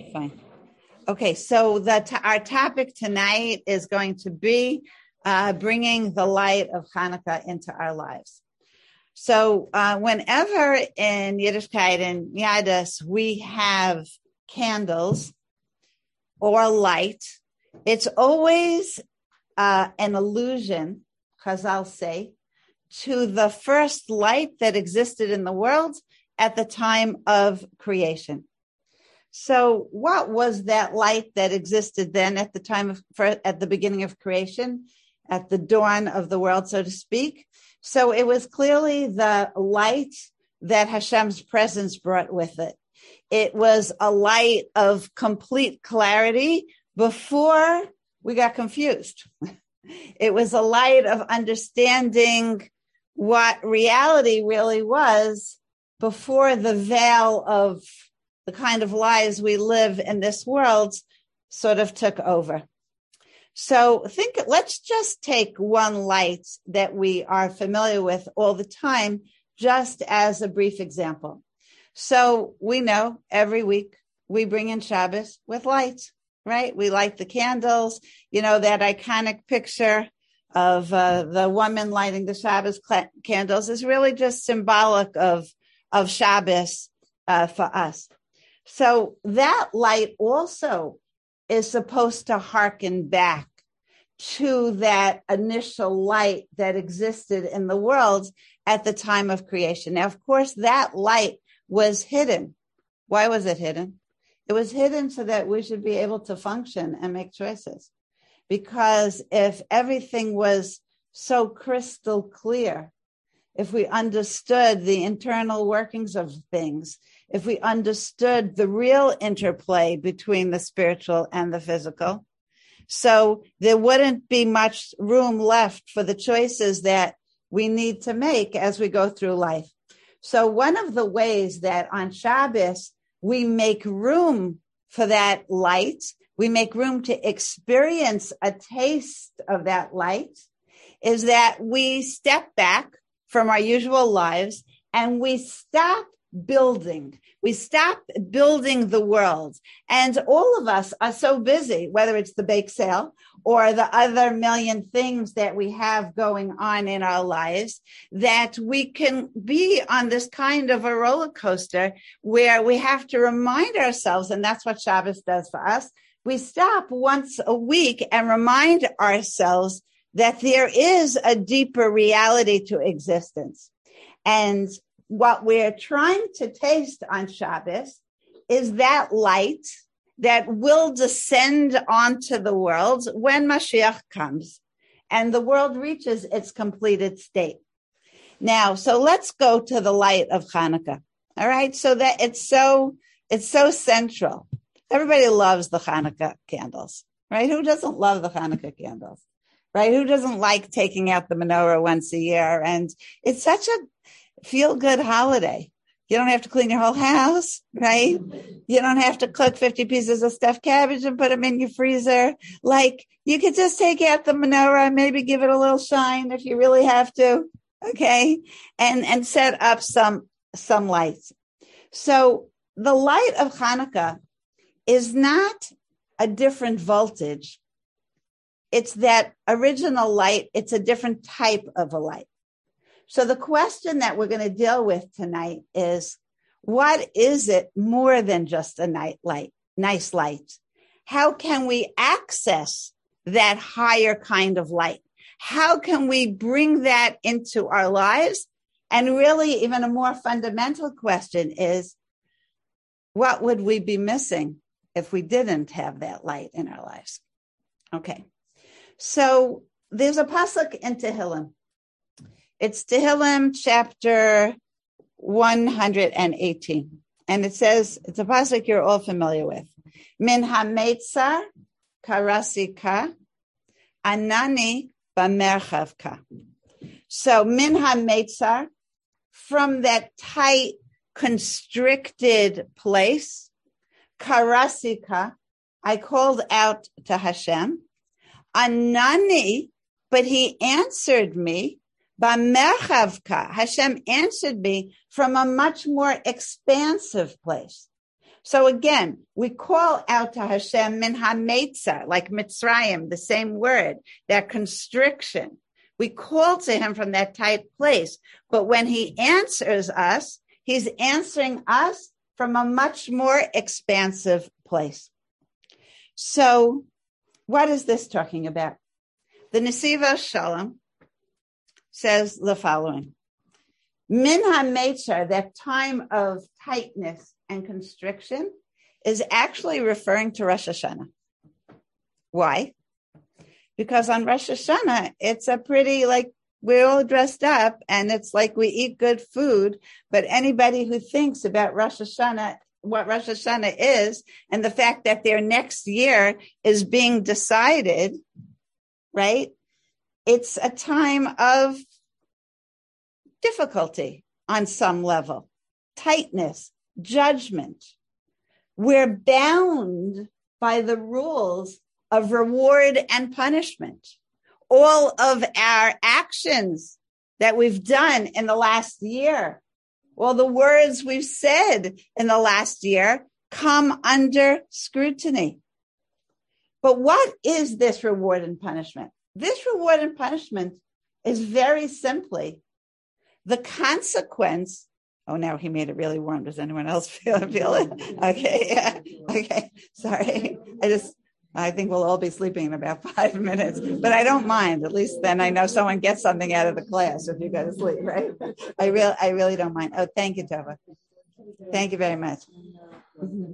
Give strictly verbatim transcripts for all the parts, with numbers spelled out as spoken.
Fine. Okay, so the t- our topic tonight is going to be uh, bringing the light of Hanukkah into our lives. So uh, whenever in Yiddishkeit and Yadus we have candles or light, it's always uh, an allusion, Chazal say, to the first light that existed in the world at the time of creation. So what was that light that existed then at the time of, for, at the beginning of creation, at the dawn of the world, so to speak? So it was clearly the light that Hashem's presence brought with it. It was a light of complete clarity before we got confused. It was a light of understanding what reality really was before the veil of the kind of lies we live in this world sort of took over. So think, let's just take one light that we are familiar with all the time, just as a brief example. So we know every week we bring in Shabbos with lights, right? We light the candles, you know, that iconic picture of uh, the woman lighting the Shabbos cl- candles is really just symbolic of, of Shabbos uh, for us. So that light also is supposed to hearken back to that initial light that existed in the world at the time of creation. Now, of course, that light was hidden. Why was it hidden? It was hidden so that we should be able to function and make choices. Because if everything was so crystal clear, if we understood the internal workings of things, if we understood the real interplay between the spiritual and the physical, so there wouldn't be much room left for the choices that we need to make as we go through life. So one of the ways that on Shabbos we make room for that light, we make room to experience a taste of that light, is that we step back from our usual lives and we stop building. We stop building the world. And all of us are so busy, whether it's the bake sale or the other million things that we have going on in our lives, that we can be on this kind of a roller coaster where we have to remind ourselves, and that's what Shabbos does for us. We stop once a week and remind ourselves that there is a deeper reality to existence. And what we're trying to taste on Shabbos is that light that will descend onto the world when Mashiach comes and the world reaches its completed state. Now, so let's go to the light of Hanukkah. All right. So that it's so, it's so central. Everybody loves the Hanukkah candles, right? Who doesn't love the Hanukkah candles, right? Who doesn't like taking out the menorah once a year? And it's such a feel-good holiday. You don't have to clean your whole house, right? You don't have to cook fifty pieces of stuffed cabbage and put them in your freezer. Like, you could just take out the menorah, maybe give it a little shine if you really have to, okay? And, and set up some, some lights. So the light of Hanukkah is not a different voltage. It's that original light. It's a different type of a light. So the question that we're going to deal with tonight is, what is it more than just a night light, nice light? How can we access that higher kind of light? How can we bring that into our lives? And really, even a more fundamental question is, what would we be missing if we didn't have that light in our lives? Okay. So there's a pasuk in Tehillim. It's Tehillim chapter one hundred eighteen. And it says, it's a pasuk you're all familiar with. Min hametzar karasika anani bamerchavka. So min hametzar, from that tight, constricted place, karasika, I called out to Hashem. Anani, but he answered me. Bamerchavka, Hashem answered me from a much more expansive place, So again, we call out to Hashem min ha-meitza, like Mitzrayim, the same word, that constriction. We call to him from that tight place. But when he answers us, he's answering us from a much more expansive place. So what is this talking about? The Nesiva Shalom says the following. Min ha-meitza, that time of tightness and constriction, is actually referring to Rosh Hashanah. Why? Because on Rosh Hashanah, it's a pretty, like, we're all dressed up and it's like we eat good food, but anybody who thinks about Rosh Hashanah, what Rosh Hashanah is, and the fact that their next year is being decided, right? It's a time of difficulty on some level, tightness, judgment. We're bound by the rules of reward and punishment. All of our actions that we've done in the last year, all the words we've said in the last year come under scrutiny. But what is this reward and punishment? This reward and punishment is very simply the consequence. Oh, now he made it really warm. Does anyone else feel, feel it? Okay, yeah. Okay, sorry. I just, I think we'll all be sleeping in about five minutes, but I don't mind. At least then I know someone gets something out of the class if you go to sleep, right? I really, I really don't mind. Oh, thank you, Tova. Thank you very much. Mm-hmm.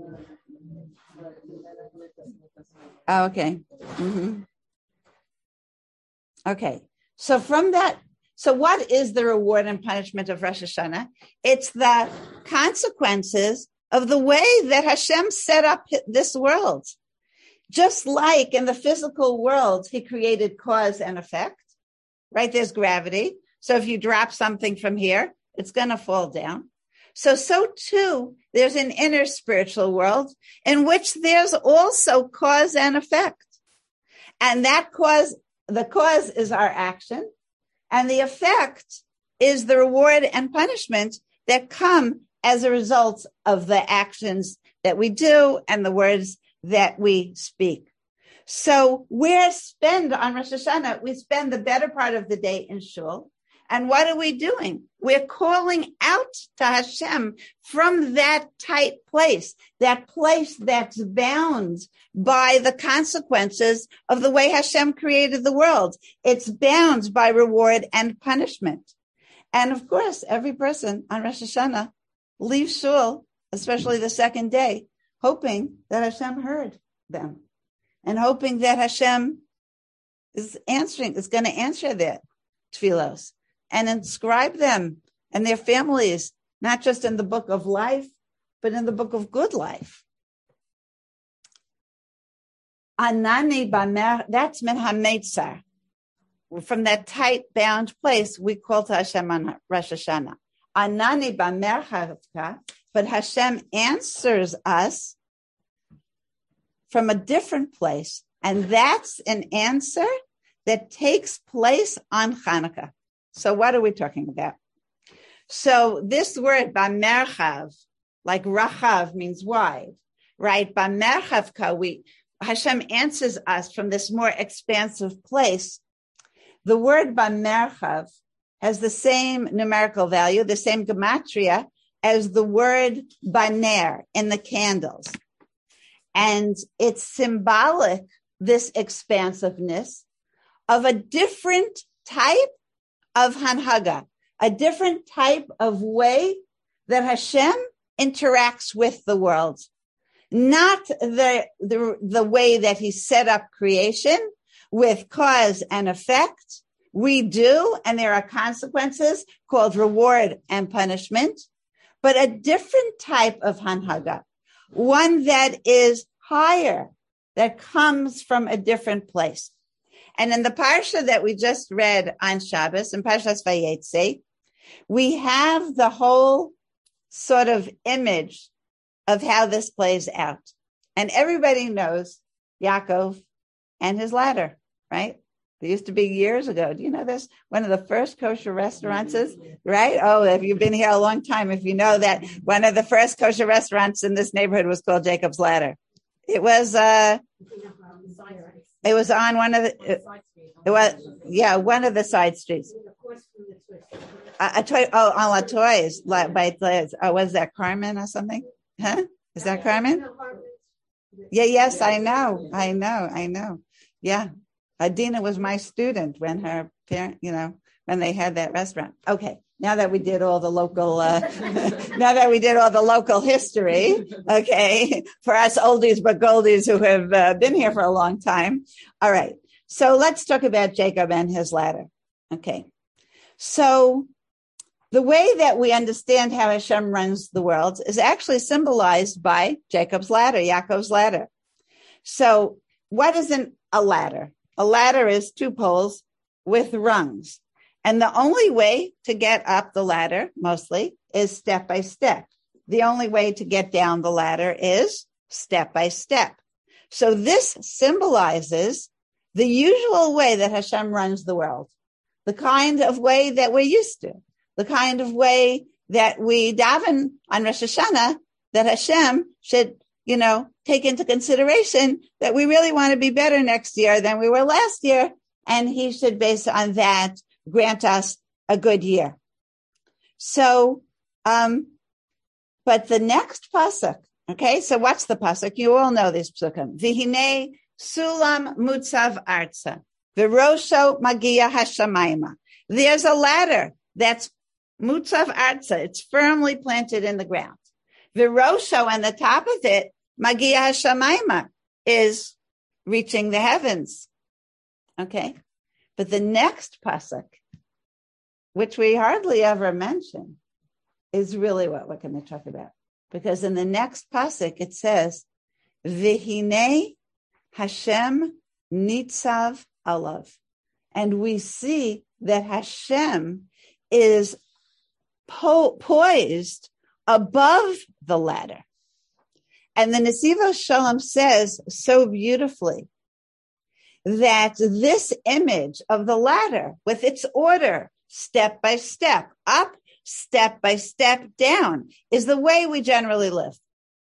Oh, okay. Mm-hmm. Okay. So from that, so what is the reward and punishment of Rosh Hashanah? It's the consequences of the way that Hashem set up this world. Just like in the physical world, he created cause and effect, right? There's gravity. So if you drop something from here, it's going to fall down. So, so too, there's an inner spiritual world in which there's also cause and effect. And that cause, the cause is our action. And the effect is the reward and punishment that come as a result of the actions that we do and the words that we speak. So we spend on Rosh Hashanah, we spend the better part of the day in shul. And what are we doing? We're calling out to Hashem from that tight place, that place that's bound by the consequences of the way Hashem created the world. It's bound by reward and punishment. And of course, every person on Rosh Hashanah leaves shul, especially the second day, hoping that Hashem heard them and hoping that Hashem is answering, is going to answer their tefillos and inscribe them and their families, not just in the book of life, but in the book of good life. Anani bamer, that's min ha-meitza. From that tight bound place, we call to Hashem on Rosh Hashanah. Anani bamer havka, but Hashem answers us from a different place. And that's an answer that takes place on Hanukkah. So what are we talking about? So this word, bamerchav, like rachav means wide, right? Bamerchavka, we, Hashem answers us from this more expansive place. The word bamerchav has the same numerical value, the same gematria as the word baner in the candles. And it's symbolic, this expansiveness of a different type of hanhaga, a different type of way that Hashem interacts with the world. Not the, the, the way that he set up creation with cause and effect. We do, and there are consequences called reward and punishment, but a different type of hanhaga, one that is higher, that comes from a different place. And in the parsha that we just read on Shabbos, in Parshas Vayetze, we have the whole sort of image of how this plays out. And everybody knows Yaakov and his ladder, right? There used to be years ago. Do you know this? One of the first kosher restaurants is, right? Oh, if you've been here a long time, if you know that one of the first kosher restaurants in this neighborhood was called Jacob's Ladder. It was, uh, it was on one of the, it, it was, yeah, one of the side streets. A, a toy, oh, on La Toys, like by, oh, was that Carmen or something? Huh? Is that Carmen? Yeah, yes, I know, I know, I know. Yeah, Adina was my student when her parent, you know, when they had that restaurant. Okay, now that we did all the local, uh, now that we did all the local history, okay, for us oldies but goldies who have uh, been here for a long time. All right, so let's talk about Jacob and his ladder. Okay, so the way that we understand how Hashem runs the world is actually symbolized by Jacob's ladder, Yaakov's ladder. So what is an, a ladder? A ladder is two poles with rungs. And the only way to get up the ladder, mostly, is step by step. The only way to get down the ladder is step by step. So this symbolizes the usual way that Hashem runs the world, the kind of way that we're used to. The kind of way that we daven on Rosh Hashanah, that Hashem should, you know, take into consideration that we really want to be better next year than we were last year. And he should, based on that, grant us a good year. So, um, but the next pasuk, okay, so what's the pasuk? You all know this psukim. V'hinei sulam mutzav arza, v'rosho magia hashamayma. There's a ladder that's Mutzav Arza, it's firmly planted in the ground. Virosho, and the top of it, Magia Hashamayma, is reaching the heavens. Okay? But the next pasuk, which we hardly ever mention, is really what we're going to talk about. Because in the next pasuk, it says, Vihine Hashem Nitzav Alav. And we see that Hashem is Po- poised above the ladder. And the Nesivos Shalom says so beautifully that this image of the ladder with its order, step by step, up, step by step, down, is the way we generally live.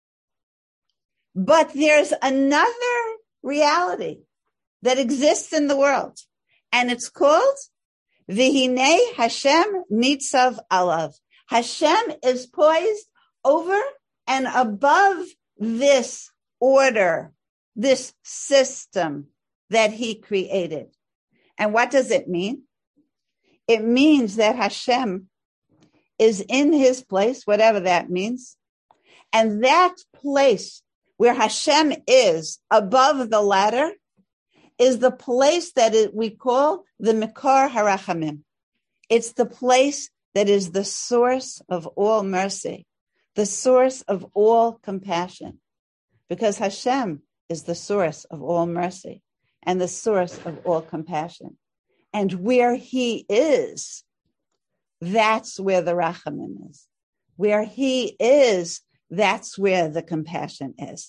But there's another reality that exists in the world, and it's called V'hinei Hashem Nitzav Alav. Hashem is poised over and above this order, this system that he created. And what does it mean? It means that Hashem is in his place, whatever that means. And that place where Hashem is above the ladder is the place that it, we call the Mikor Harachamim. It's the place that is the source of all mercy, the source of all compassion, because Hashem is the source of all mercy and the source of all compassion. And where he is, that's where the Rachamim is. Where he is, that's where the compassion is.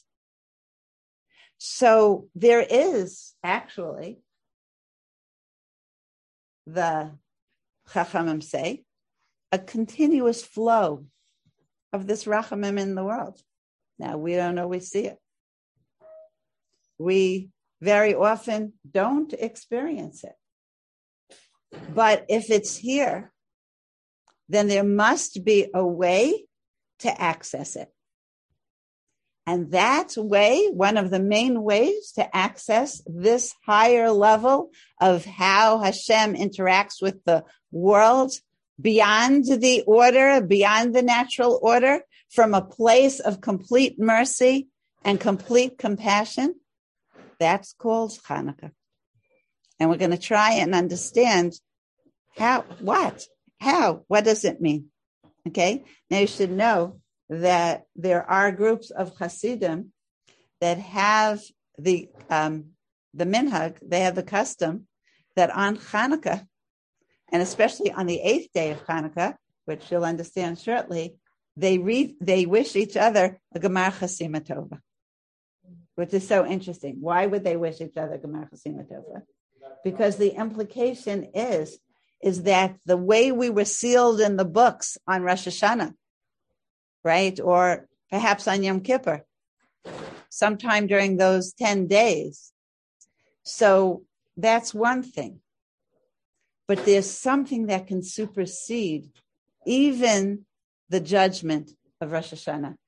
So there is actually, the Chachamim say, a continuous flow of this Rachamim in the world. Now, we don't always see it. We very often don't experience it. But if it's here, then there must be a way to access it. And that way, one of the main ways to access this higher level of how Hashem interacts with the world beyond the order, beyond the natural order, from a place of complete mercy and complete compassion, that's called Hanukkah. And we're going to try and understand how, what, how, what does it mean? Okay. Now you should know that there are groups of Hasidim that have the um, the minhag, they have the custom that on Hanukkah, and especially on the eighth day of Hanukkah, which you'll understand shortly, they read, they wish each other a Gemar Chasima Tova, which is so interesting. Why would they wish each other Gemar Chasima Tova? because the implication is, is that the way we were sealed in the books on Rosh Hashanah, right? Or perhaps on Yom Kippur, sometime during those ten days. So that's one thing. But there's something that can supersede even the judgment of Rosh Hashanah.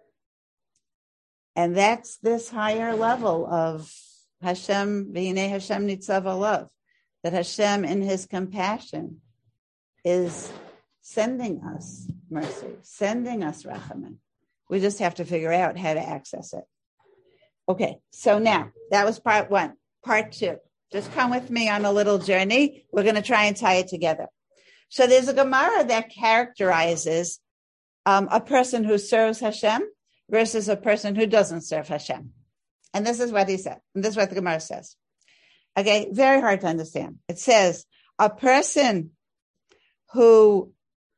And that's this higher level of Hashem, V'hinei Hashem nitzav alav, that Hashem in his compassion is sending us mercy, sending us rachamim. We just have to figure out how to access it. Okay, so now that was part one. Part two, just come with me on a little journey. We're going to try and tie it together. So there's a Gemara that characterizes um, a person who serves Hashem versus a person who doesn't serve Hashem. And this is what he said. And this is what the Gemara says. Okay, very hard to understand. It says a person who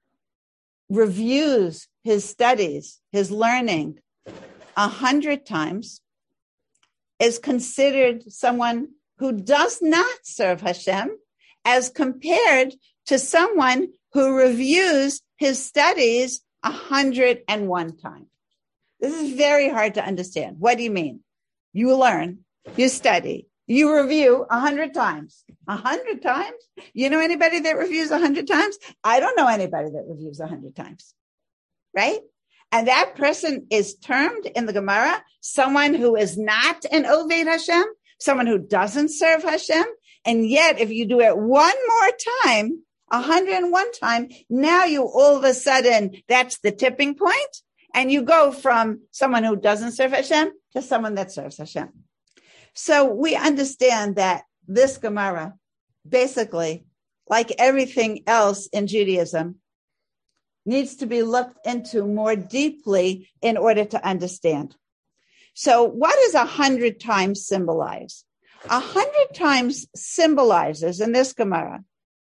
reviews his studies, his learning, a hundred times is considered someone who does not serve Hashem as compared to someone who reviews his studies a hundred and one times. This is very hard to understand. What do you mean? You learn, you study, you review a hundred times. A hundred times? You know anybody that reviews a hundred times? I don't know anybody that reviews a hundred times, right? And that person is termed in the Gemara someone who is not an Oved Hashem, someone who doesn't serve Hashem. And yet, if you do it one more time, a hundred and one time, now you all of a sudden, that's the tipping point. And you go from someone who doesn't serve Hashem to someone that serves Hashem. So we understand that this Gemara, basically, like everything else in Judaism, needs to be looked into more deeply in order to understand. So what does a hundred times symbolize? A hundred times symbolizes in this Gemara,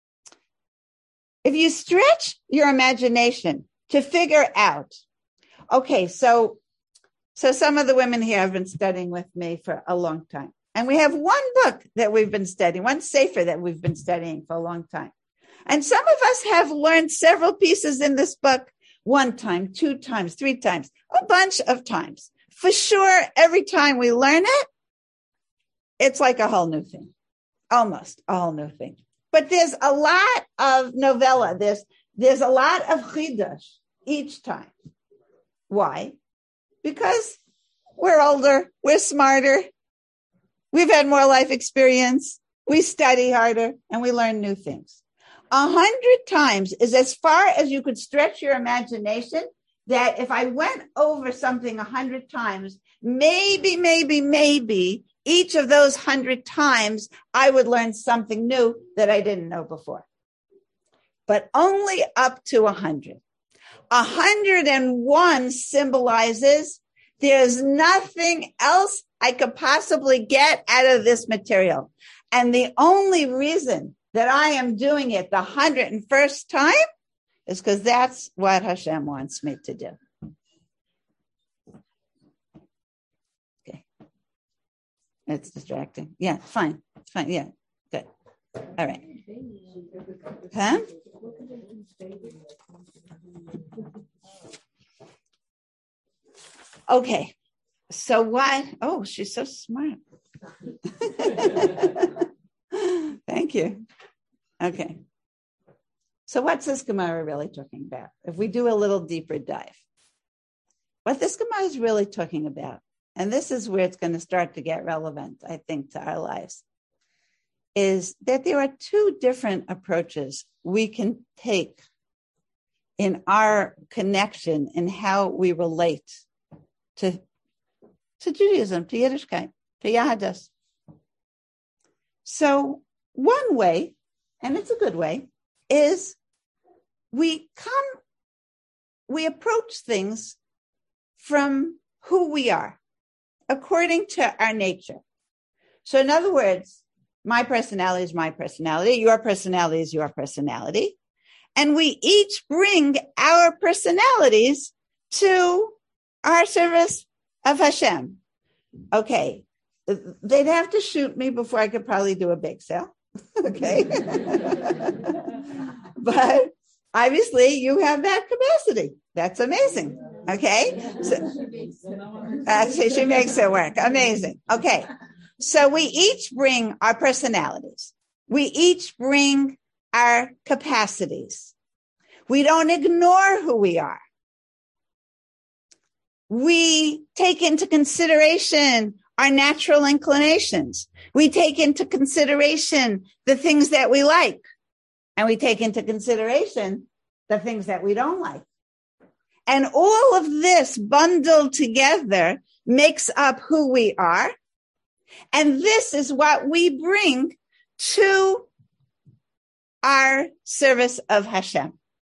if you stretch your imagination to figure out, okay, so, so some of the women here have been studying with me for a long time. And we have one book that we've been studying, one sefer that we've been studying for a long time. And some of us have learned several pieces in this book one time, two times, three times, a bunch of times. For sure, every time we learn it, it's like a whole new thing, almost a whole new thing. But there's a lot of novella. There's, there's a lot of chidush each time. Why? Because we're older, we're smarter, we've had more life experience, we study harder, and we learn new things. A hundred times is as far as you could stretch your imagination, that if I went over something a hundred times, maybe, maybe, maybe each of those hundred times, I would learn something new that I didn't know before. But only up to a hundred. A hundred and one symbolizes there's nothing else I could possibly get out of this material. And the only reason that I am doing it the hundred and first time is because that's what Hashem wants me to do. Okay. It's distracting. Yeah, fine. Fine. Yeah, good. All right. Huh? Okay. So what? Oh, she's so smart. Thank you. Okay. So what's this Gemara really talking about? If we do a little deeper dive, what this Gemara is really talking about, and this is where it's going to start to get relevant, I think, to our lives, is that there are two different approaches we can take in our connection in how we relate to, to Judaism, to Yiddishkeit, to Yahadus. So one way, and it's a good way, is we come, we approach things from who we are, according to our nature. So in other words, my personality is my personality, your personality is your personality, and we each bring our personalities to our service of Hashem. Okay, they'd have to shoot me before I could probably do a big sale. Okay. But obviously you have that capacity. That's amazing. Okay. So, uh, so she makes it work. Amazing. Okay. So we each bring our personalities. We each bring our capacities. We don't ignore who we are. We take into consideration our natural inclinations. We take into consideration the things that we like. And we take into consideration the things that we don't like. And all of this bundled together makes up who we are. And this is what we bring to our service of Hashem.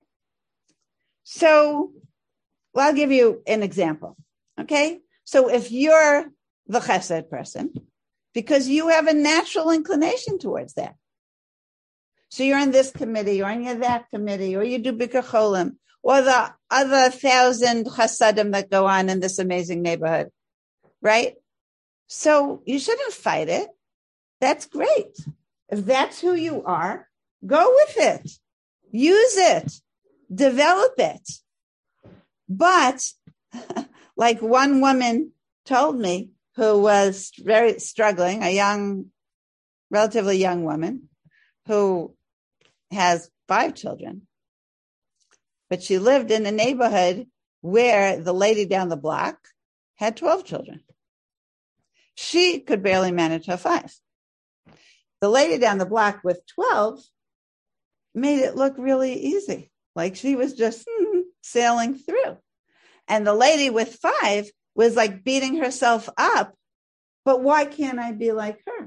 So, well, I'll give you an example. Okay. So if you're the chesed person, because you have a natural inclination towards that. So you're in this committee, or in that committee, or you do Bikur Cholim, or the other thousand chasadim that go on in this amazing neighborhood, right? So you shouldn't fight it. That's great. If that's who you are, go with it. Use it. Develop it. But like one woman told me who was very struggling, a young, relatively young woman who has five children, but she lived in a neighborhood where the lady down the block had twelve children. She could barely manage her five. The lady down the block with twelve made it look really easy, like she was just hmm, sailing through. And the lady with five was like beating herself up. But why can't I be like her?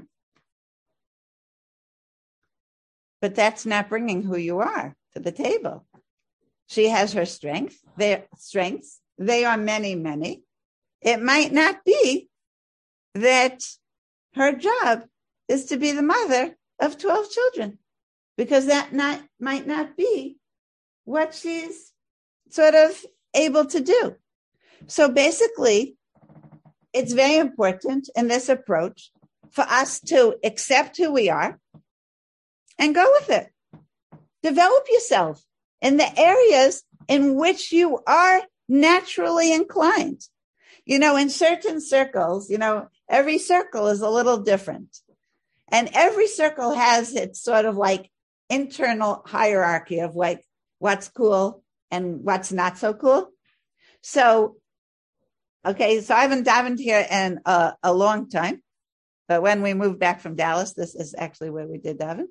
But that's not bringing who you are to the table. She has her strength, their strengths. They are many, many. It might not be that her job is to be the mother of twelve children, because that not, might not be what she's sort of able to do. So basically, it's very important in this approach for us to accept who we are and go with it. Develop yourself in the areas in which you are naturally inclined. You know, in certain circles, you know, every circle is a little different. And every circle has its sort of like internal hierarchy of like what's cool and what's not so cool. So, okay, so I haven't davened here in a, a long time, but when we moved back from Dallas, this is actually where we did daven.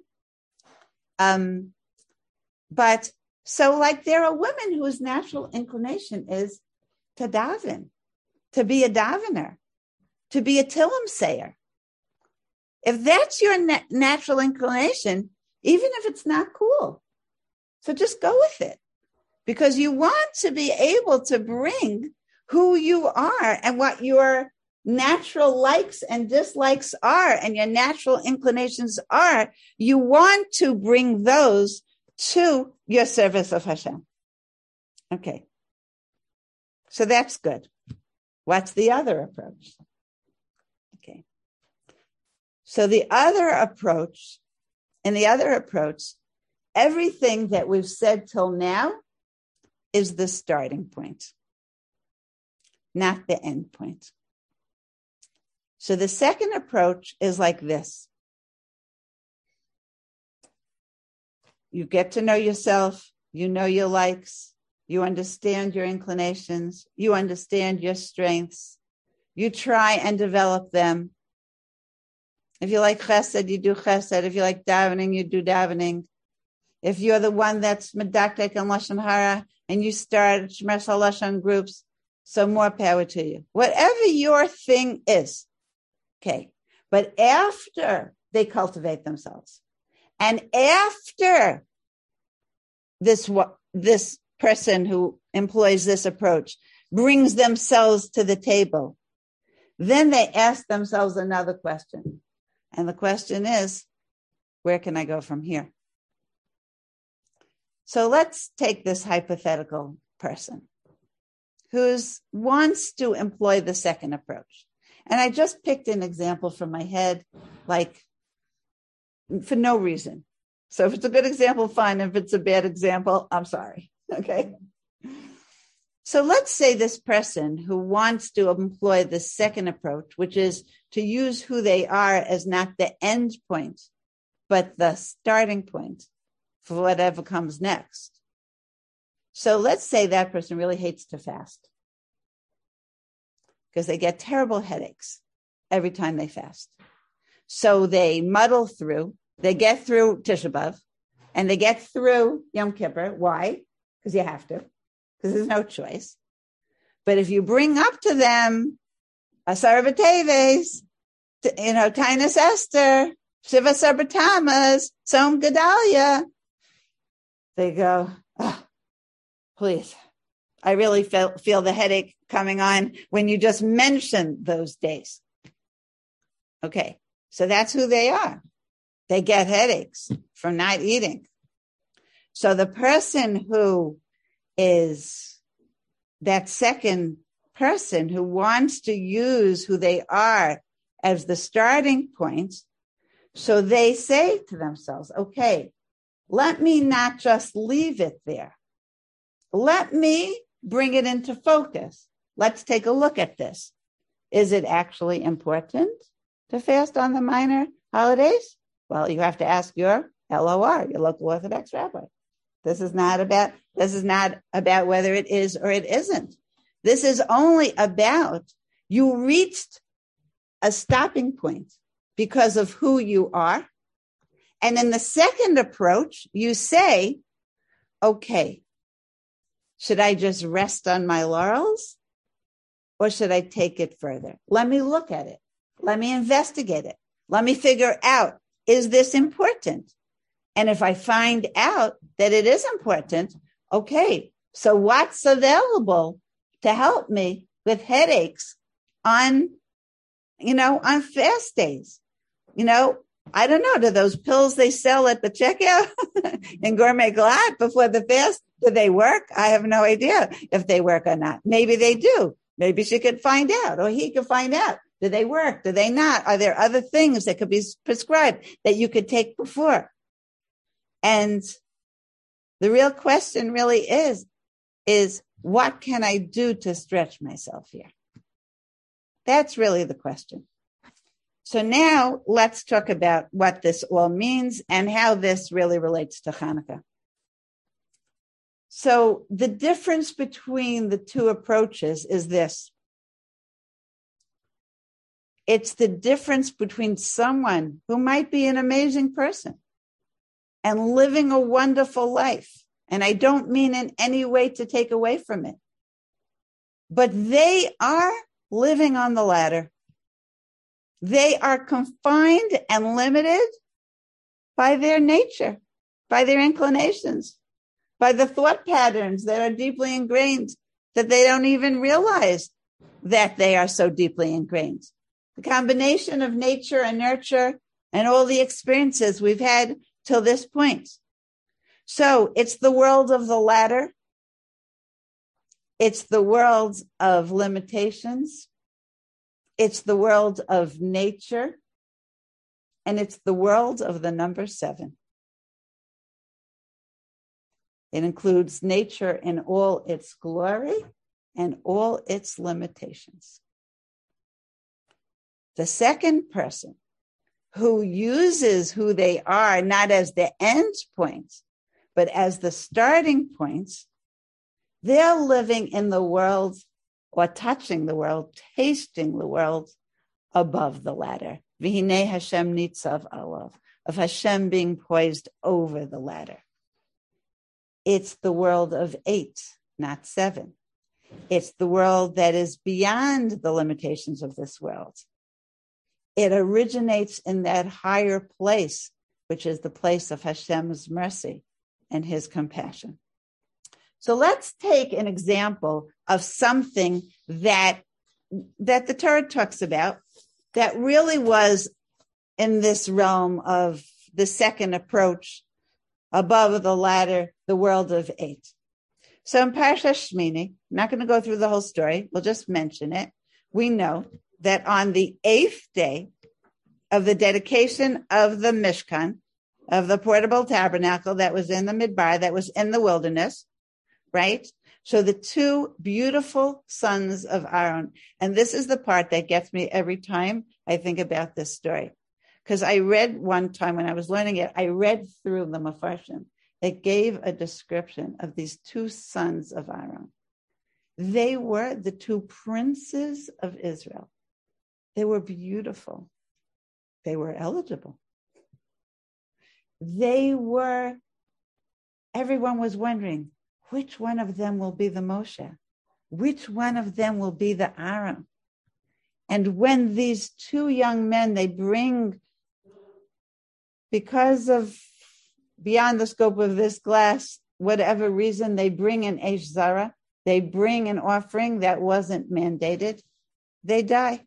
Um, but so like there are women whose natural inclination is to daven, to be a davener, to be a Tillim sayer. If that's your na- natural inclination, even if it's not cool, so just go with it, because you want to be able to bring who you are and what your natural likes and dislikes are and your natural inclinations are. You want to bring those to your service of Hashem. Okay. So that's good. What's the other approach? Okay. So the other approach, in the other approach, everything that we've said till now is the starting point, not the end point. So the second approach is like this. You get to know yourself, you know your likes, you understand your inclinations, you understand your strengths, you try and develop them. If you like chesed, you do chesed. If you like davening, you do davening. If you're the one that's medakdek and lashon hara and you start Shmer Lashon groups, so more power to you. Whatever your thing is, okay. But after they cultivate themselves, and after this this person who employs this approach brings themselves to the table, then they ask themselves another question. And the question is, where can I go from here? So let's take this hypothetical person who wants to employ the second approach. And I just picked an example from my head, like for no reason. So if it's a good example, fine. If it's a bad example, I'm sorry. Okay. So let's say this person who wants to employ the second approach, which is to use who they are as not the end point, but the starting point for whatever comes next. So let's say that person really hates to fast because they get terrible headaches every time they fast. So they muddle through, they get through Tisha B'Av, and they get through Yom Kippur. Why? Because you have to, because there's no choice. But if you bring up to them Asar B'Teves, you know, Tainus Esther, Shiva Sabatamas, Som Gedalia, they go, oh, please. I really feel, feel the headache coming on when you just mention those days. Okay, so that's who they are. They get headaches from not eating. So the person who is that second person who wants to use who they are as the starting point, so they say to themselves, okay, let me not just leave it there. Let me bring it into focus. Let's take a look at this. Is it actually important to fast on the minor holidays? Well, you have to ask your L O R, your local Orthodox rabbi. This is not about, this is not about whether it is or it isn't. This is only about you reached a stopping point because of who you are. And in the second approach, you say, okay, should I just rest on my laurels or should I take it further? Let me look at it. Let me investigate it. Let me figure out, is this important? And if I find out that it is important, okay, so what's available to help me with headaches on, you know, on fast days? You know, I don't know, do those pills they sell at the checkout in Gourmet Glatt before the fast, do they work? I have no idea if they work or not. Maybe they do. Maybe she could find out, or he could find out. Do they work? Do they not? Are there other things that could be prescribed that you could take before? And the real question really is, is what can I do to stretch myself here? That's really the question. So now let's talk about what this all means and how this really relates to Hanukkah. So the difference between the two approaches is this. It's the difference between someone who might be an amazing person and living a wonderful life. And I don't mean in any way to take away from it, but they are living on the ladder. They are confined and limited by their nature, by their inclinations, by the thought patterns that are deeply ingrained that they don't even realize that they are so deeply ingrained. The combination of nature and nurture and all the experiences we've had till this point. So it's the world of the ladder. It's the world of limitations. It's the world of nature. And it's the world of the number seven. It includes nature in all its glory and all its limitations. The second person who uses who they are not as the end point, but as the starting point, they're living in the world or touching the world, tasting the world above the ladder. V'hinei Hashem nitzav alav, of Hashem being poised over the ladder. It's the world of eight, not seven. It's the world that is beyond the limitations of this world. It originates in that higher place, which is the place of Hashem's mercy and his compassion. So let's take an example of something that, that the Torah talks about that really was in this realm of the second approach above the ladder, the world of eight. So in Parashat Shmini, I'm not going to go through the whole story. We'll just mention it. We know that on the eighth day, of the dedication of the Mishkan, of the portable tabernacle that was in the Midbar, that was in the wilderness, right? So the two beautiful sons of Aaron. And this is the part that gets me every time I think about this story. Because I read one time when I was learning it, I read through the Mefarshim. It gave a description of these two sons of Aaron. They were the two princes of Israel. They were beautiful. They were eligible. They were, everyone was wondering, which one of them will be the Moshe? Which one of them will be the Aaron? And when these two young men, they bring, because of beyond the scope of this glass, whatever reason, they bring an Eish Zara, they bring an offering that wasn't mandated, they die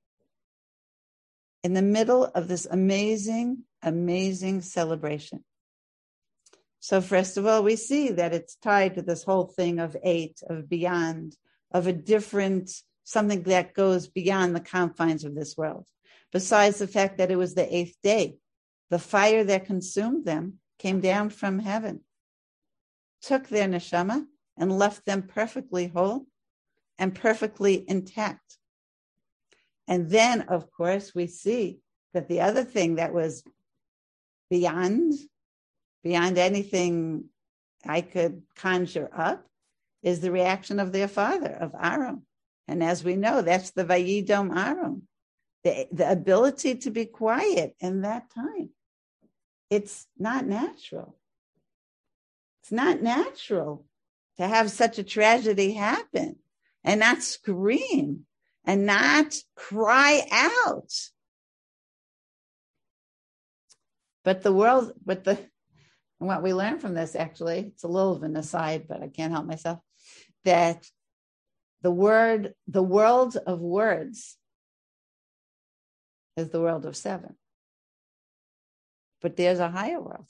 in the middle of this amazing, amazing celebration. So first of all, we see that it's tied to this whole thing of eight, of beyond, of a different, something that goes beyond the confines of this world. Besides the fact that it was the eighth day, the fire that consumed them came down from heaven, took their neshama and left them perfectly whole and perfectly intact. And then, of course, we see that the other thing that was beyond, beyond anything I could conjure up, is the reaction of their father, of Aaron. And as we know, that's the Vayidom Aaron, the, the ability to be quiet in that time. It's not natural. It's not natural to have such a tragedy happen and not scream and not cry out. But the world, but the, and what we learn from this, actually, it's a little of an aside, but I can't help myself, that the word, the world of words is the world of seven. But there's a higher world.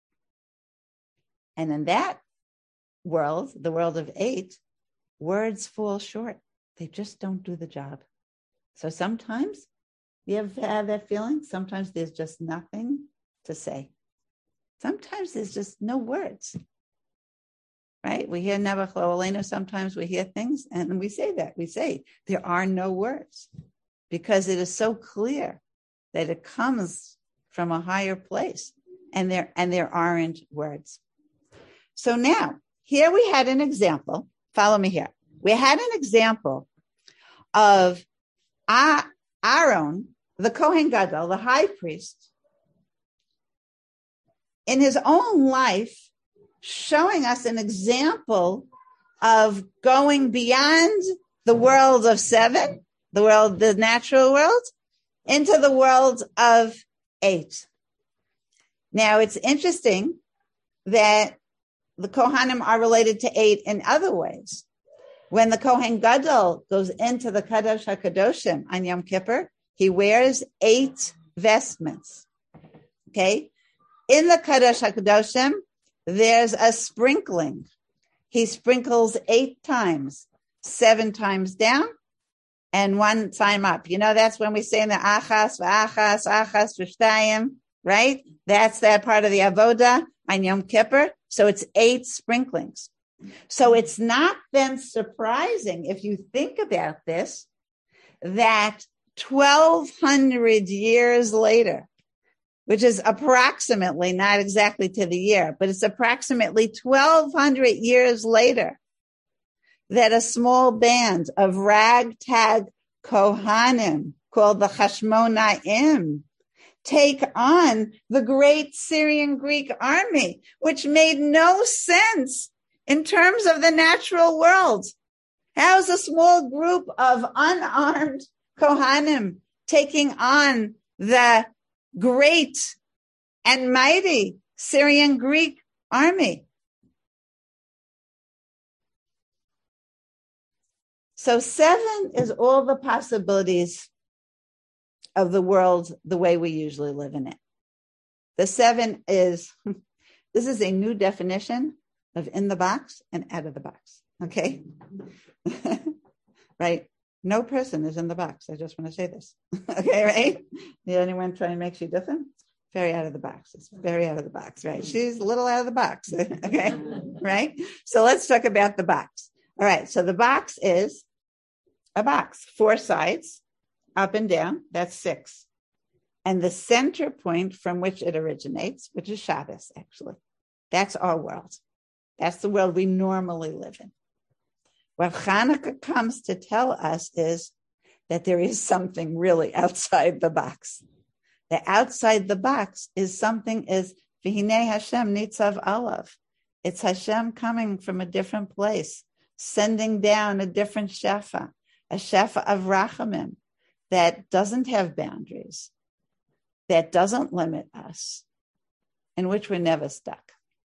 And in that world, the world of eight, words fall short. They just don't do the job. So sometimes you have had that feeling. Sometimes there's just nothing to say. Sometimes there's just no words, right? We hear Nebuch L'Olenu, sometimes we hear things and we say that. We say there are no words because it is so clear that it comes from a higher place and there, and there aren't words. So now, here we had an example. Follow me here. We had an example of Aaron, the Kohen Gadol, the high priest, in his own life, showing us an example of going beyond the world of seven, the world, the natural world, into the world of eight. Now, it's interesting that the Kohanim are related to eight in other ways. When the Kohen Gadol goes into the Kadosh HaKadoshim on Yom Kippur, he wears eight vestments. Okay? In the Kadosh HaKadoshim, there's a sprinkling. He sprinkles eight times, seven times down, and one time up. You know, that's when we say in the Achas, V'achas, Achas, V'shtayim, right? That's that part of the Avodah on Yom Kippur. So it's eight sprinklings. So it's not then surprising, if you think about this, that twelve hundred years later, which is approximately, not exactly to the year, but it's approximately twelve hundred years later, that a small band of ragtag Kohanim called the Hashmonaim take on the great Syrian Greek army, which made no sense in terms of the natural world. How's a small group of unarmed Kohanim taking on the great and mighty Syrian Greek army? So seven is all the possibilities of the world the way we usually live in it. The seven is, this is a new definition of in the box and out of the box, okay? Right? No person is in the box. I just want to say this. Okay, right? Did anyone try and make you different? Very out of the box. It's very out of the box, right? She's a little out of the box. Okay, right? So let's talk about the box. All right, so the box is a box, four sides, up and down. That's six. And the center point from which it originates, which is Shabbos, actually. That's our world. That's the world we normally live in. What Hanukkah comes to tell us is that there is something really outside the box. The outside the box is something is V'hinei Hashem nitzav alav. It's Hashem coming from a different place, sending down a different shefa, a shefa of rachamim that doesn't have boundaries, that doesn't limit us, in which we're never stuck.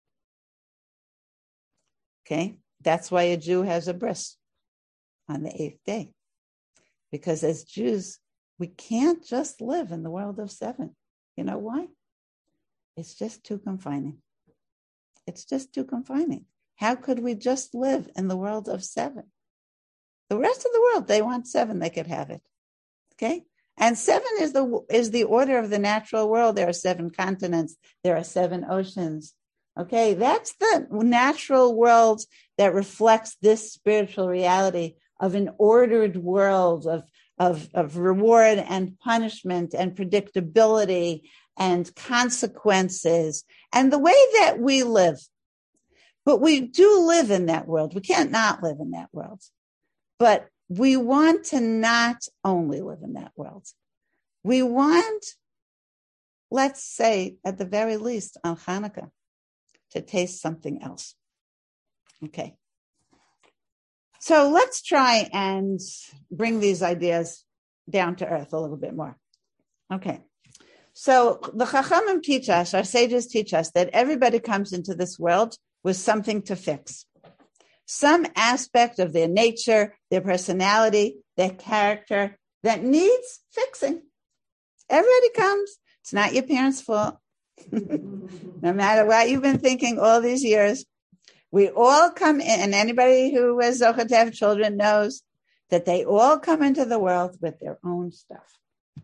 Okay? That's why a Jew has a bris on the eighth day. Because as Jews, we can't just live in the world of seven. You know why? It's just too confining. It's just too confining. How could we just live in the world of seven? The rest of the world, they want seven, they could have it. Okay? And seven is the is the order of the natural world. There are seven continents. There are seven oceans. Okay? That's the natural world that reflects this spiritual reality of an ordered world of, of, of reward and punishment and predictability and consequences and the way that we live. But we do live in that world. We can't not live in that world. But we want to not only live in that world. We want, let's say, at the very least, on Hanukkah, to taste something else. Okay. So let's try and bring these ideas down to earth a little bit more. Okay. So the Chachamim teach us, our sages teach us, that everybody comes into this world with something to fix. Some aspect of their nature, their personality, their character that needs fixing. Everybody comes. It's not your parents' fault. No matter what you've been thinking all these years, we all come in, and anybody who has zochah to have children knows that they all come into the world with their own stuff.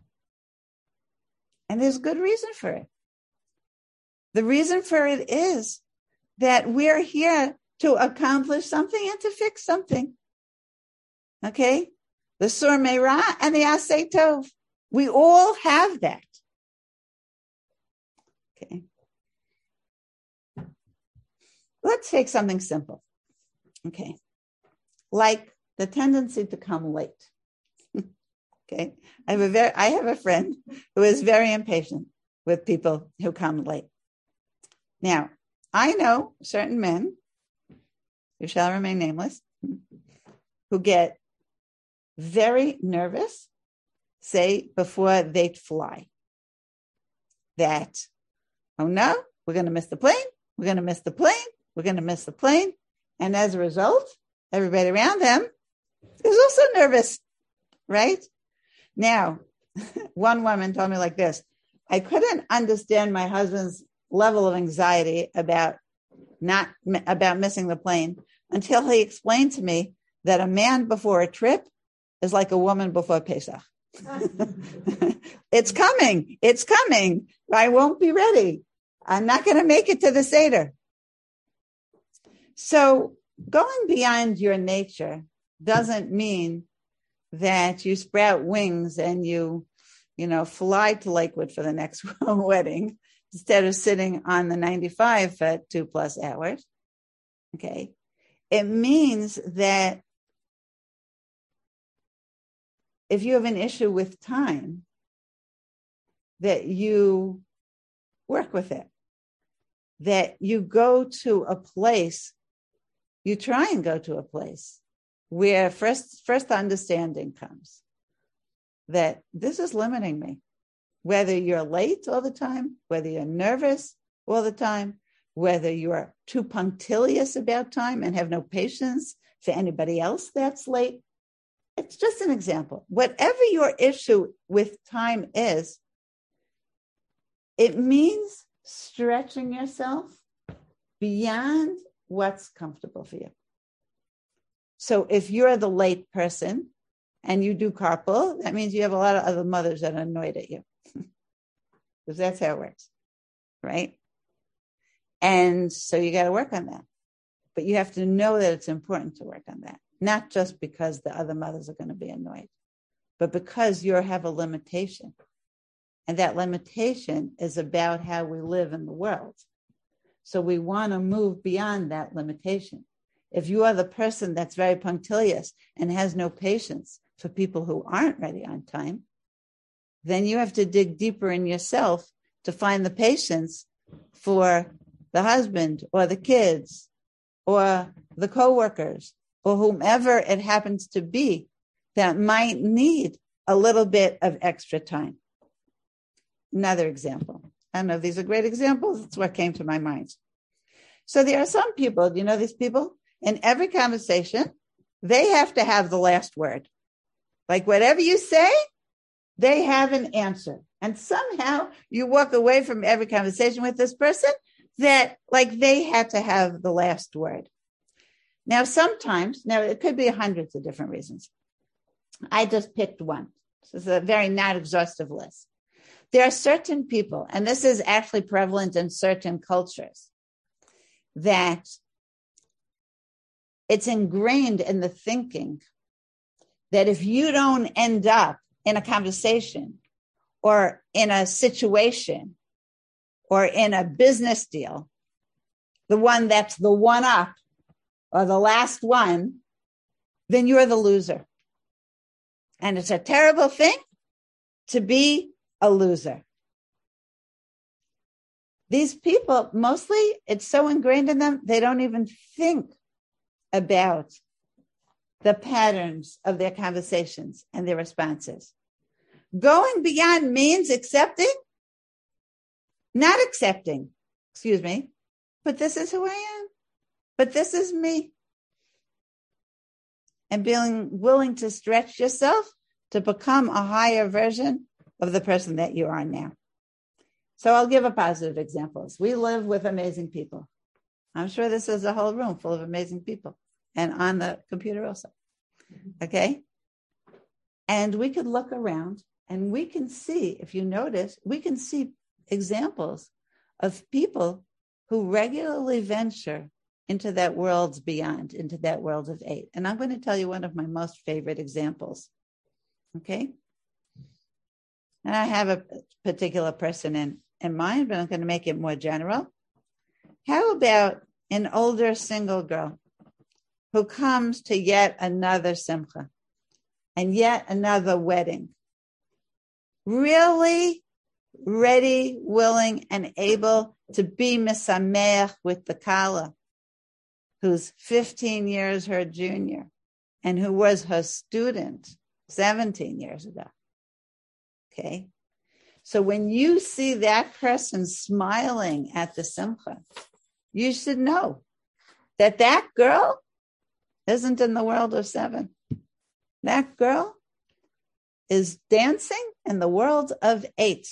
And there's good reason for it. The reason for it is that we're here to accomplish something and to fix something. Okay? The Sur Meirah and the Asay Tov. We all have that. Okay. Let's take something simple. Okay. Like the tendency to come late. Okay. I have a very I have a friend who is very impatient with people who come late. Now, I know certain men, who shall remain nameless, who get very nervous, say, before they fly. That, oh no, we're going to miss the plane, we're going to miss the plane, we're going to miss the plane. And as a result, everybody around them is also nervous, right? Now, one woman told me like this, I couldn't understand my husband's level of anxiety about not about missing the plane until he explained to me that a man before a trip is like a woman before Pesach. It's coming. It's coming. I won't be ready. I'm not going to make it to the Seder. So going beyond your nature doesn't mean that you sprout wings and you, you know, fly to Lakewood for the next wedding instead of sitting on the ninety-five for two plus hours. Okay. It means that if you have an issue with time, that you work with it, that you go to a place, you try and go to a place where first, first understanding comes that this is limiting me. Whether you're late all the time, whether you're nervous all the time, whether you're too punctilious about time and have no patience for anybody else that's late. It's just an example. Whatever your issue with time is, it means stretching yourself beyond what's comfortable for you. So if you're the late person, and you do carpool, that means you have a lot of other mothers that are annoyed at you. Because that's how it works, right? And so you got to work on that. But you have to know that it's important to work on that, not just because the other mothers are going to be annoyed, but because you have a limitation. And that limitation is about how we live in the world. So we want to move beyond that limitation. If you are the person that's very punctilious and has no patience for people who aren't ready on time, then you have to dig deeper in yourself to find the patience for the husband or the kids or the coworkers or whomever it happens to be that might need a little bit of extra time. Another example. I don't know if these are great examples. It's what came to my mind. So there are some people, do you know these people? In every conversation, they have to have the last word. Like whatever you say, they have an answer. And somehow you walk away from every conversation with this person that like they had to have the last word. Now, sometimes, now it could be hundreds of different reasons. I just picked one. This is a very not exhaustive list. There are certain people, and this is actually prevalent in certain cultures, that it's ingrained in the thinking that if you don't end up in a conversation or in a situation or in a business deal, the one that's the one up or the last one, then you're the loser. And it's a terrible thing to be a loser. These people, mostly, it's so ingrained in them, they don't even think about the patterns of their conversations and their responses. Going beyond means accepting, not accepting, excuse me, but this is who I am, but this is me. And being willing to stretch yourself to become a higher version of the person that you are now. So I'll give a positive examples. We live with amazing people. I'm sure this is a whole room full of amazing people and on the computer also. Okay? And we could look around and we can see, if you notice, we can see examples of people who regularly venture into that world's beyond, into that world of eight. And I'm going to tell you one of my most favorite examples. Okay? And I have a particular person in, in mind, but I'm going to make it more general. How about an older single girl who comes to yet another simcha and yet another wedding? Really ready, willing, and able to be misameach with the kala, who's fifteen years her junior and who was her student seventeen years ago. Okay. So when you see that person smiling at the simcha, you should know that that girl isn't in the world of seven. That girl is dancing in the world of eight.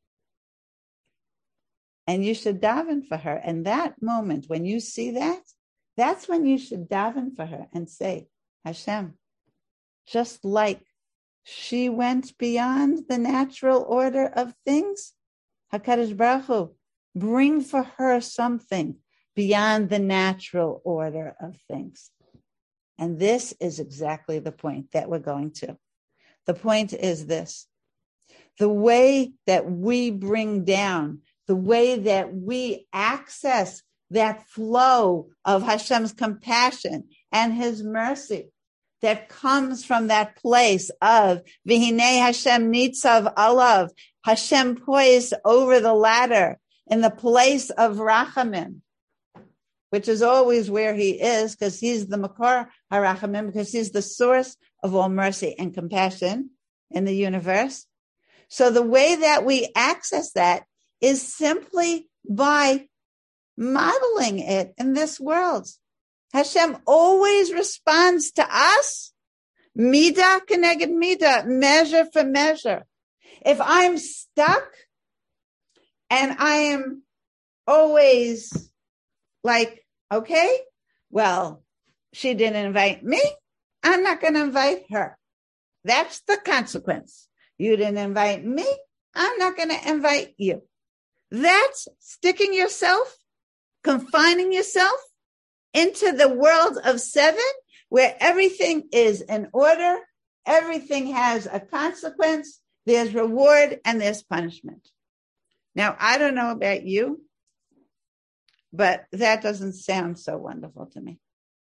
And you should daven for her. And that moment, when you see that, that's when you should daven for her and say, Hashem, just like she went beyond the natural order of things, HaKadosh Baruch Hu, bring for her something beyond the natural order of things. And this is exactly the point that we're going to. The point is this: the way that we bring down, the way that we access that flow of Hashem's compassion and his mercy that comes from that place of V'hinei Hashem nitzav alav, Hashem poised over the ladder in the place of Rachamim, which is always where he is, because he's the Makor HaRachamim, because he's the source of all mercy and compassion in the universe. So the way that we access that is simply by modeling it in this world. Hashem always responds to us, midah keneged midah, measure for measure. If I'm stuck and I am always like, okay, well, she didn't invite me, I'm not going to invite her. That's the consequence. You didn't invite me. I'm not going to invite you. That's sticking yourself, confining yourself into the world of seven, where everything is in order. Everything has a consequence. There's reward and there's punishment. Now, I don't know about you, but that doesn't sound so wonderful to me.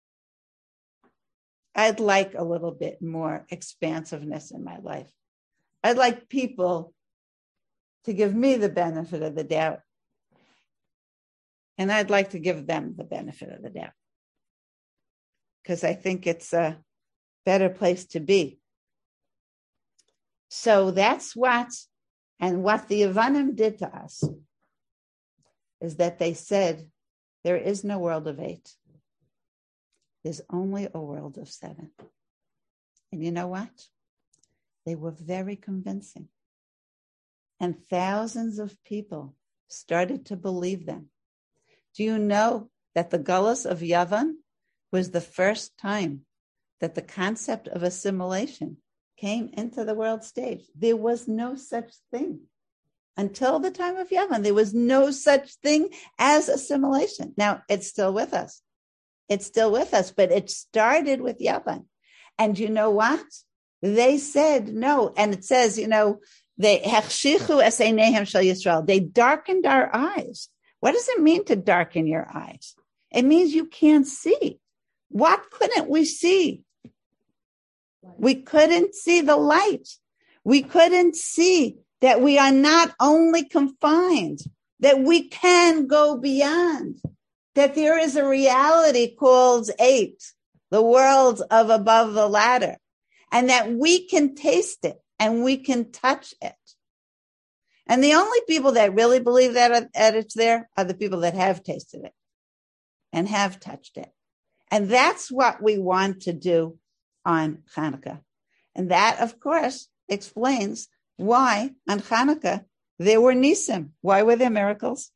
I'd like a little bit more expansiveness in my life. I'd like people to give me the benefit of the doubt. And I'd like to give them the benefit of the doubt. Because I think it's a better place to be. So that's what, and what the Yevanim did to us is that they said, there is no world of eight. There's only a world of seven. And you know what? They were very convincing. And thousands of people started to believe them. Do you know that the Gullus of Yavan was the first time that the concept of assimilation came into the world stage? There was no such thing. Until the time of Yavan, there was no such thing as assimilation. Now, it's still with us. It's still with us, but it started with Yavan. And you know what? They said no. And it says, you know, they hechshichu es eineihem shel Yisrael. They darkened our eyes. What does it mean to darken your eyes? It means you can't see. What couldn't we see? We couldn't see the light. We couldn't see that we are not only confined, that we can go beyond, that there is a reality called eight, the world of above the ladder, and that we can taste it and we can touch it. And the only people that really believe that at it's there are the people that have tasted it and have touched it. And that's what we want to do on Hanukkah. And that, of course, explains why on Hanukkah there were nisim. Why were there miracles?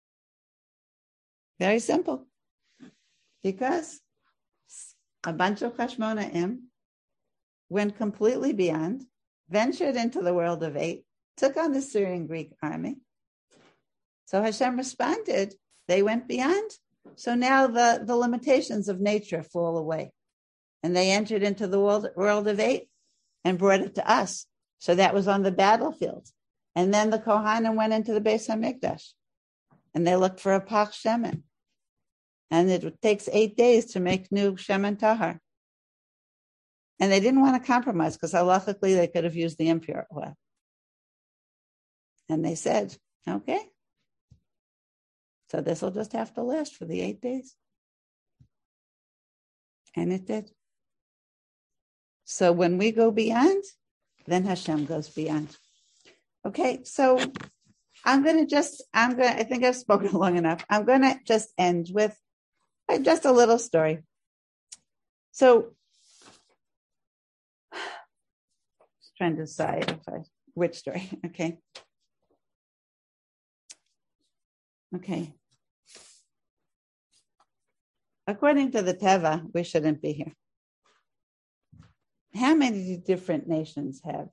Very simple. Because a bunch of Chashmonaim went completely beyond, ventured into the world of eight, took on the Syrian Greek army. So Hashem responded. They went beyond. So now the, the limitations of nature fall away. And they entered into the world, world of eight and brought it to us. So that was on the battlefield. And then the Kohanim went into the Beis HaMikdash. And they looked for a Pach Shemen. And it takes eight days to make new Shemen Tahar. And they didn't want to compromise because halachically they could have used the impure oil. And they said, okay, so this will just have to last for the eight days. And it did. So when we go beyond, then Hashem goes beyond. Okay, so I'm going to just, I'm going to, I think I've spoken long enough. I'm going to just end with just a little story. So, just trying to decide if I, which story, okay. Okay. According to the Teva, we shouldn't be here. How many different nations have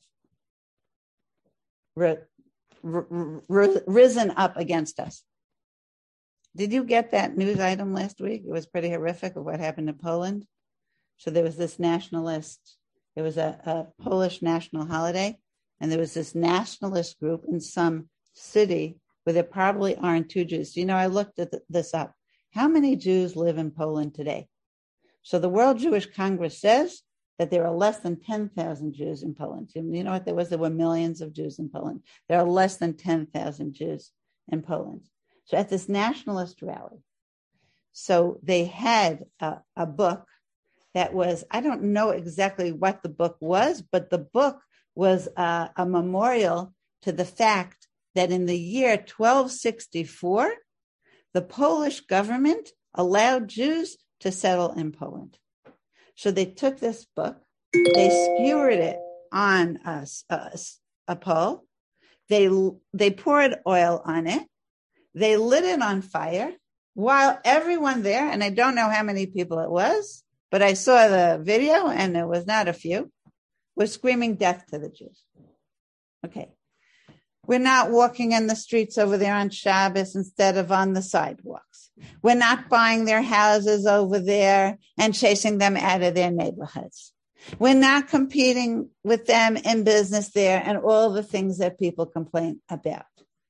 ri- ri- risen up against us? Did you get that news item last week? It was pretty horrific of what happened in Poland. So there was this nationalist, it was a, a Polish national holiday, and there was this nationalist group in some city where there probably aren't two Jews. You know, I looked at this up. How many Jews live in Poland today? So the World Jewish Congress says that there are less than ten thousand Jews in Poland. You know what there was? There were millions of Jews in Poland. There are less than ten thousand Jews in Poland. So at this nationalist rally, so they had a, a book that was, I don't know exactly what the book was, but the book was a, a memorial to the fact that in the year twelve sixty-four, the Polish government allowed Jews to settle in Poland. So they took this book, they skewered it on a, a, a pole, they, they poured oil on it, they lit it on fire, while everyone there, and I don't know how many people it was, but I saw the video and it was not a few, we're screaming death to the Jews. Okay. We're not walking in the streets over there on Shabbos instead of on the sidewalks. We're not buying their houses over there and chasing them out of their neighborhoods. We're not competing with them in business there and all the things that people complain about.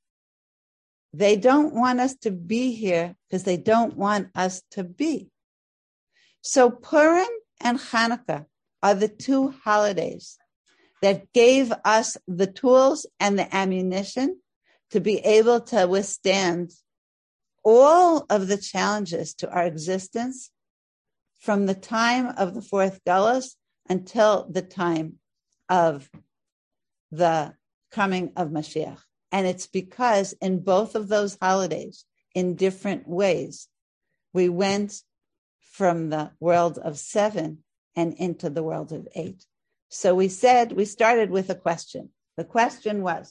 They don't want us to be here because they don't want us to be. So Purim and Hanukkah are the two holidays that gave us the tools and the ammunition to be able to withstand all of the challenges to our existence from the time of the fourth Galus until the time of the coming of Mashiach. And it's because in both of those holidays, in different ways, we went from the world of seven and into the world of eight. So we said, we started with a question. The question was,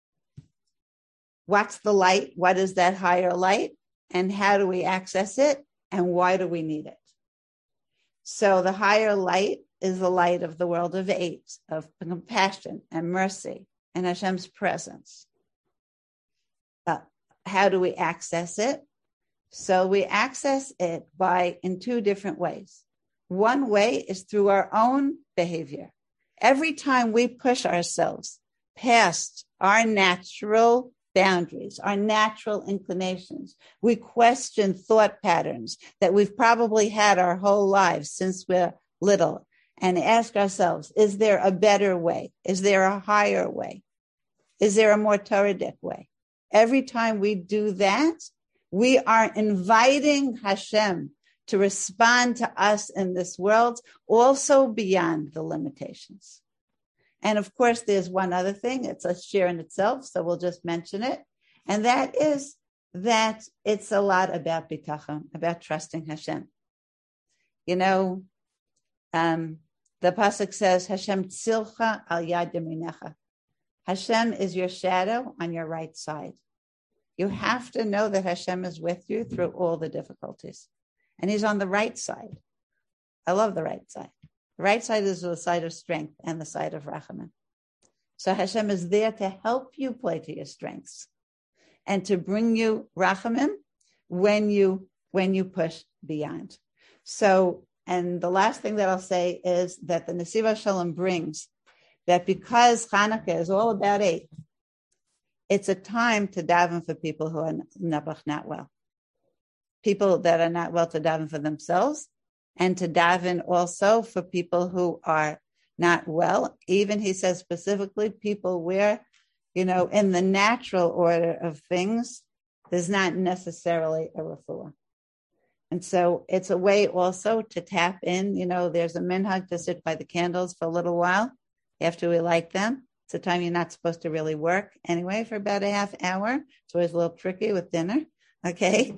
what's the light? What is that higher light? And how do we access it? And why do we need it? So the higher light is the light of the world of eight, of compassion and mercy and Hashem's presence. Uh, how do we access it? So we access it by in two different ways. One way is through our own behavior. Every time we push ourselves past our natural boundaries, our natural inclinations, we question thought patterns that we've probably had our whole lives since we're little and ask ourselves, is there a better way? Is there a higher way? Is there a more Toradic way? Every time we do that, we are inviting Hashem to respond to us in this world, also beyond the limitations. And of course, there's one other thing. It's a share in itself, so we'll just mention it. And that is that it's a lot about bitachon, about trusting Hashem. You know, um, the pasuk says, Hashem tzilcha al yad yaminecha. Hashem is your shadow on your right side. You have to know that Hashem is with you through all the difficulties. And he's on the right side. I love the right side. The right side is the side of strength and the side of rachamim. So Hashem is there to help you play to your strengths and to bring you rachamim when you when you push beyond. So, and the last thing that I'll say is that the Nesiva Shalom brings that because Hanukkah is all about eight, it's a time to daven for people who are not, not well. People that are not well to daven for themselves, and to daven also for people who are not well. Even he says specifically people where, you know, in the natural order of things, there's not necessarily a refuah. And so it's a way also to tap in, you know, there's a minhag to sit by the candles for a little while after we light them. It's a time you're not supposed to really work anyway for about a half hour. It's always a little tricky with dinner. Okay.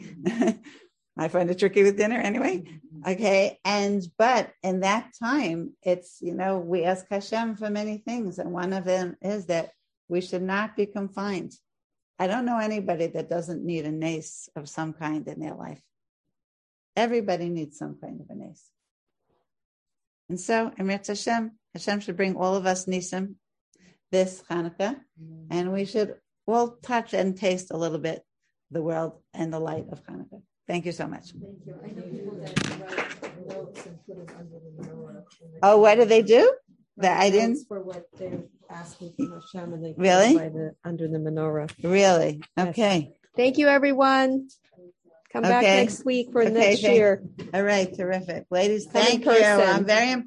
I find it tricky with dinner anyway. Okay. And, but in that time, it's, you know, we ask Hashem for many things. And one of them is that we should not be confined. I don't know anybody that doesn't need a nace of some kind in their life. Everybody needs some kind of a nace. And so, Emretz Hashem, Hashem should bring all of us nisim this Hanukkah, and we should all touch and taste a little bit the world and the light of Hanukkah. Thank you so much. Thank you. I know people that write notes and put it under the menorah. Oh, what do they do? That I didn't. For what they're asking from Hashem, and they put really it by the, under the menorah. Really? Okay. Yes. Thank you, everyone. Come okay. back next week for okay, next thank, year. All right. Terrific. Ladies, Come thank you. person. I'm very impressed.